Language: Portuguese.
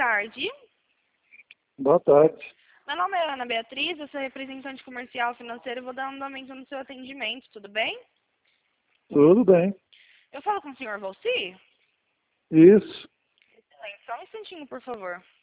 tarde. Boa tarde. Meu nome é Ana Beatriz, eu sou representante comercial financeira e vou dar um andamento no seu atendimento, tudo bem? Tudo bem. Eu falo com o senhor Valci? Isso. Excelente, só um instantinho, por favor.